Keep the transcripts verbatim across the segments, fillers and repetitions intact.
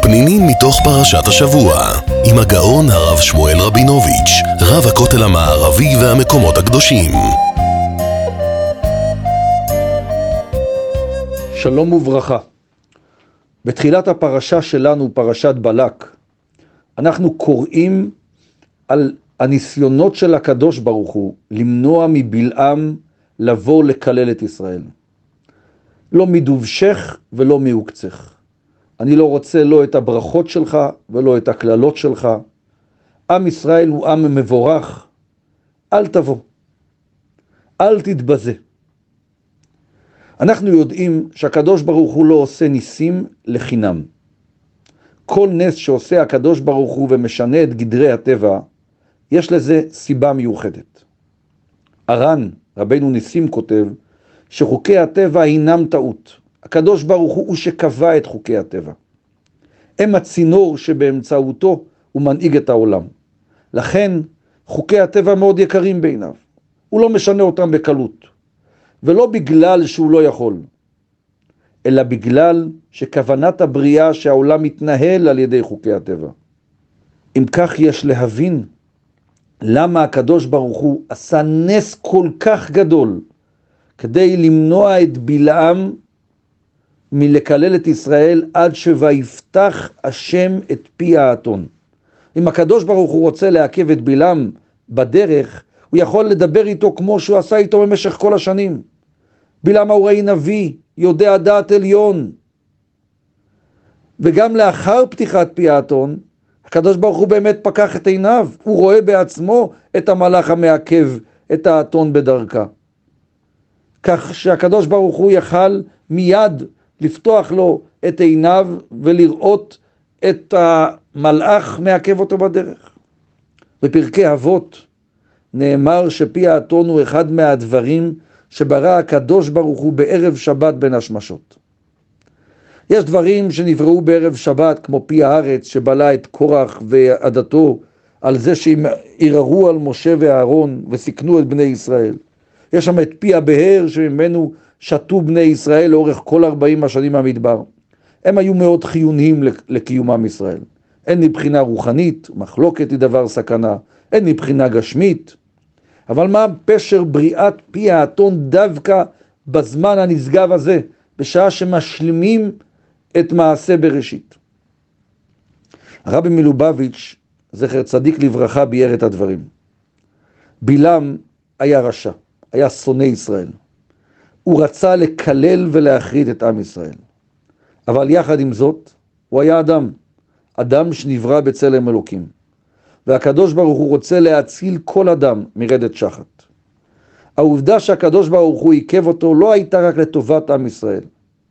פנינים מתוך פרשת השבוע, עם הגאון הרב שמואל רבינוביץ', רב הכותל המערבי והמקומות הקדושים. שלום וברכה. בתחילת הפרשה שלנו, פרשת בלק, אנחנו קוראים על הניסיונות של הקדוש ברוך הוא למנוע מבלעם לבוא לקלל את ישראל. לא מדובשך ולא מעוקצך. אני לא רוצה לא את הברכות שלך ולא את הכללות שלך. עם ישראל הוא עם מבורך. אל תבוא. אל תתבזה. אנחנו יודעים שהקדוש ברוך הוא לא עושה ניסים לחינם. כל נס שעושה הקדוש ברוך הוא ומשנה את גדרי הטבע, יש לזה סיבה מיוחדת. הר"ן, רבנו ניסים, כותב שחוקי הטבע הינם טעות. הקדוש ברוך הוא הוא שקבע את חוקי הטבע. הם הצינור שבאמצעותו הוא מנהיג את העולם. לכן חוקי הטבע מאוד יקרים בעיניו. הוא לא משנה אותם בקלות. ולא בגלל שהוא לא יכול, אלא בגלל שכוונת הבריאה שהעולם מתנהל על ידי חוקי הטבע. אם כך יש להבין למה הקדוש ברוך הוא עשה נס כל כך גדול כדי למנוע את בלעם מלקלל את ישראל עד שויפתח השם את פי האתון. אם הקדוש ברוך הוא רוצה לעכב את בלעם בדרך, הוא יכול לדבר איתו כמו שהוא עשה איתו במשך כל השנים. בלעם האוראי נביא, יודע דעת עליון. וגם לאחר פתיחת פי האתון, הקדוש ברוך הוא באמת פקח את עיניו. הוא רואה בעצמו את המלאך המעכב את האתון בדרכה. כך שהקדוש ברוך הוא יכל מיד לפתוח לו את עיניו ולראות את המלאך מעכב אותו בדרך. בפרקי אבות נאמר שפי האתון הוא אחד מהדברים שברא הקדוש ברוך הוא בערב שבת בין השמשות. יש דברים שנבראו בערב שבת כמו פי הארץ שבלע את קורח ועדתו על זה שהם ערערו על משה ואהרון וסיכנו את בני ישראל. יש שם את פי הבאר שממנו שתו בני ישראל לאורך כל ארבעים השנים המדבר. הם היו מאוד חיוניים לקיומם ישראל. אין מבחינה רוחנית, מחלוקת היא דבר סכנה, אין מבחינה גשמית. אבל מה פשר בריאת פי האתון דווקא בזמן הנשגב הזה, בשעה שמשלימים את מעשה בראשית? הרבי מלובביץ' זכר צדיק לברכה ביאר את הדברים. בלעם היה רשע, היה שונא ישראל. הוא רצה לקלל ולהחריד את עם ישראל. אבל יחד עם זאת, הוא היה אדם, אדם שנברא בצלם אלוקים. והקדוש ברוך הוא רוצה להציל כל אדם מרדת שחת. העובדה שהקדוש ברוך הוא עיכב אותו לא הייתה רק לטובת עם ישראל.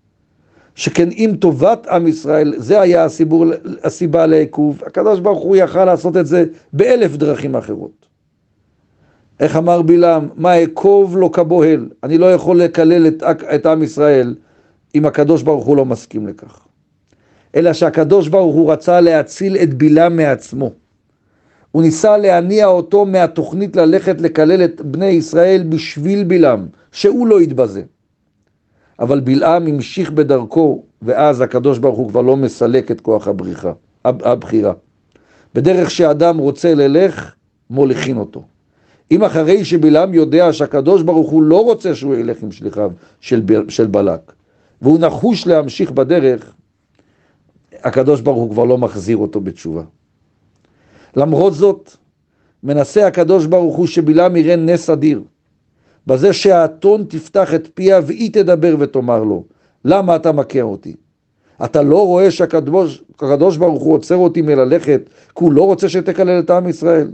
שכן אם טובת עם ישראל, זה היה הסיבור, הסיבה לעיכוב, הקדוש ברוך הוא יכל לעשות את זה באלף דרכים אחרות. איך אמר בלעם? מה אעקוב לא כבוהל? אני לא יכול לקלל את, את עם ישראל אם הקדוש ברוך הוא לא מסכים לכך. אלא שהקדוש ברוך הוא רצה להציל את בלעם מעצמו. הוא ניסה להניע אותו מהתוכנית ללכת לקלל את בני ישראל בשביל בלעם, שהוא לא יתבזה. אבל בלעם המשיך בדרכו, ואז הקדוש ברוך הוא כבר לא מסלק את כוח הבריחה, הבחירה. בדרך שאדם רוצה ללך, מוליכין אותו. אם אחרי שבלעם יודע שהקדוש ברוך הוא לא רוצה שהוא ילך עם שליחיו של, של בלק, והוא נחוש להמשיך בדרך, הקדוש ברוך הוא כבר לא מחזיר אותו בתשובה. למרות זאת, מנסה הקדוש ברוך הוא שבלעם יראה נס אדיר, בזה שהאתון תפתח את פיה והיא תדבר ותאמר לו, למה אתה מכה אותי? אתה לא רואה שהקדוש הקדוש ברוך הוא עוצר אותי מללכת, כי הוא לא רוצה שתקלל את עם ישראל?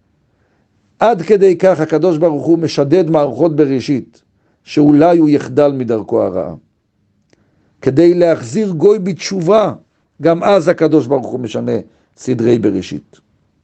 עד כדי כך הקדוש ברוך הוא משדד מערכות בראשית, שאולי הוא יחדל מדרכו הרעה. כדי להחזיר גוי בתשובה, גם אז הקדוש ברוך הוא משנה סדרי בראשית.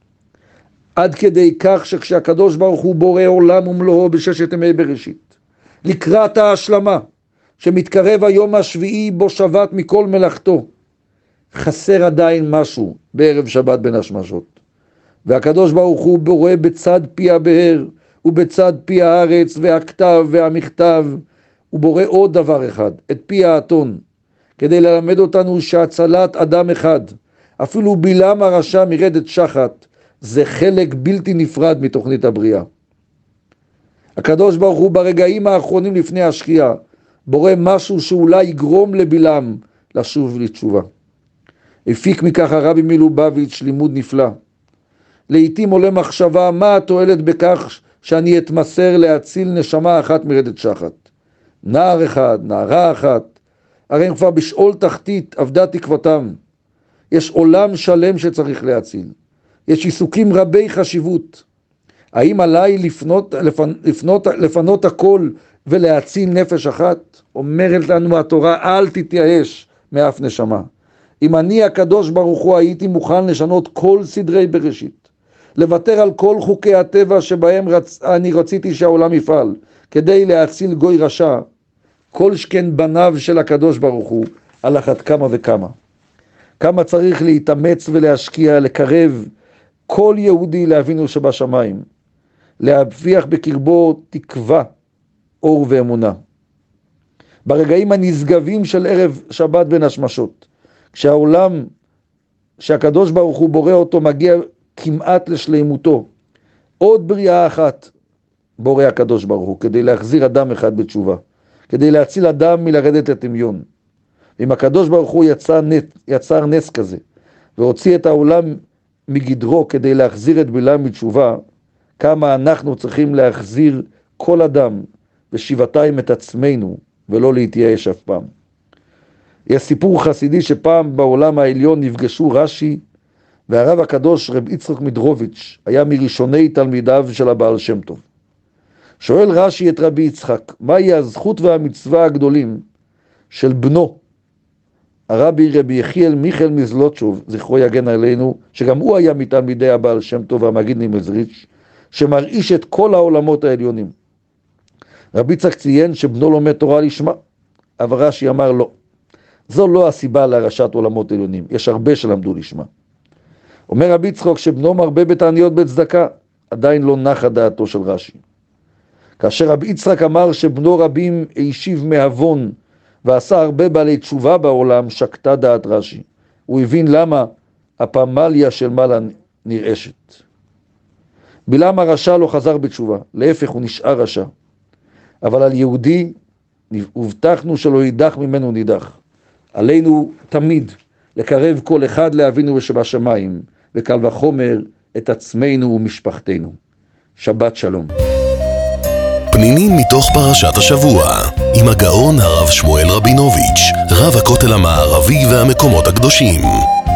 עד כדי כך שכשהקדוש ברוך הוא בורא עולם ומלואו בששת ימי בראשית, לקראת ההשלמה, שמתקרב היום השביעי בו שבת מכל מלאכתו, חסר עדיין משהו בערב שבת בין השמשות. והקדוש ברוך הוא בורא בצד פי הבאר, ובצד פי הארץ והכתב והמכתב, הוא בורא עוד דבר אחד, את פי האתון, כדי ללמד אותנו שהצלת אדם אחד אפילו בלעם הרשע מרדת שחת, זה חלק בלתי נפרד מתוכנית הבריאה. הקדוש ברוך הוא ברגעים האחרונים לפני השקיעה, בורא משהו שאולי יגרום לבלעם לשוב לתשובה. הפיק מכך הרבי מלובביץ' לימוד נפלא. לעתים עולה מחשבה מה התועלת בכך שאני אתמסר להציל נשמה אחת מרדת שחת. נער אחד, נערה אחת, הרי הם כבר בשאול תחתית אבדה תקוותם. יש עולם שלם שצריך להציל. יש עיסוקים רבי חשיבות. האם עליי לפנות, לפנות, לפנות הכל ולהציל נפש אחת? אומרת לנו התורה, אל תתייאש מאף נשמה. אם אני הקדוש ברוך הוא הייתי מוכן לשנות כל סדרי בראשית, לוותר על כל חוקי הטבע שבהם רצ... אני רציתי שהעולם יפעל, כדי להציל גוי רשע, כל שכן בניו של הקדוש ברוך הוא, על אחת כמה וכמה. כמה צריך להתאמץ ולהשקיע, לקרב כל יהודי לאבינו שבשמיים, להפיח בקרבו תקווה, אור ואמונה. ברגעים הנשגבים של ערב שבת בין השמשות, כשהעולם שהקדוש ברוך הוא בורא אותו מגיע כמעט לשלימותו, עוד בריאה אחת בורא הקדוש ברוך הוא, כדי להחזיר אדם אחד בתשובה, כדי להציל אדם מלרדת לטמיון. אם הקדוש ברוך הוא יצר, יצר נס כזה, והוציא את העולם מגדרו כדי להחזיר את בלעם בתשובה, כמה אנחנו צריכים להחזיר כל אדם בשבעתיים את עצמנו, ולא להתייאש אף פעם. יש סיפור חסידי שפעם בעולם העליון נפגשו רש"י והרב הקדוש רב יצחק מדרוביץ', היה מראשוני תלמידיו של הבעל שם טוב. שואל רש"י את רבי יצחק, מהי הזכות והמצווה הגדולים של בנו, הרבי רבי יחיאל מיכאל מזלוטשוב, זכרו יגן עלינו, שגם הוא היה מתלמידי הבעל שם טוב והמגיד ממזריץ', שמרעיש את כל העולמות העליונים. רבי יצחק ציין שבנו לומד תורה לשמה, אבל רש"י אמר לא. זו לא הסיבה להרעשת עולמות עליונים, יש הרבה שלמדו לשמה. אומר רבי יצחק שבנו מרבה בתעניות בצדקה, עדיין לא נחה דעתו של רש"י. כאשר רבי יצחק אמר שבנו רבים הישיב מהבון ועשה הרבה בעלי תשובה בעולם, שקטה דעת רש"י. הוא הבין למה הפמליה של מעלה נרעשת. בלעם הרשע לא חזר בתשובה, להפך הוא נשאר רשע. אבל על יהודי הובטחנו שלא יידח ממנו נידח. עלינו תמיד לקרב כל אחד לאבינו שבשמיים, וקל וחומר את עצמנו ומשפחתנו. שבת שלום. פנינים מתוך פרשת השבוע, עם הגאון הרב שמואל רבינוביץ', רב הכותל המערבי והמקומות הקדושים.